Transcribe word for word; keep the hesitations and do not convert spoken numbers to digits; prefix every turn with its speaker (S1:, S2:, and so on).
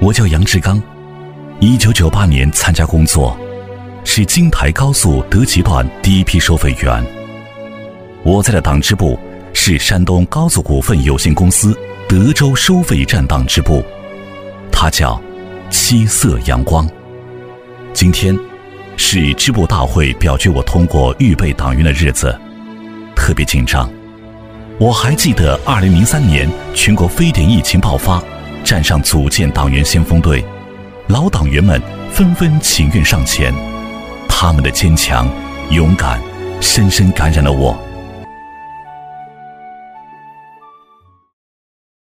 S1: 我叫杨志刚，一九九八年参加工作，是京台高速德吉段第一批收费员。我在的党支部是山东高速股份有限公司德州收费站党支部，它叫七色阳光。今天是支部大会表决我通过预备党员的日子，特别紧张。我还记得二零零三年全国非典疫情爆发，站上组建党员先锋队，老党员们纷纷情愿上前，他们的坚强勇敢深深感染了我。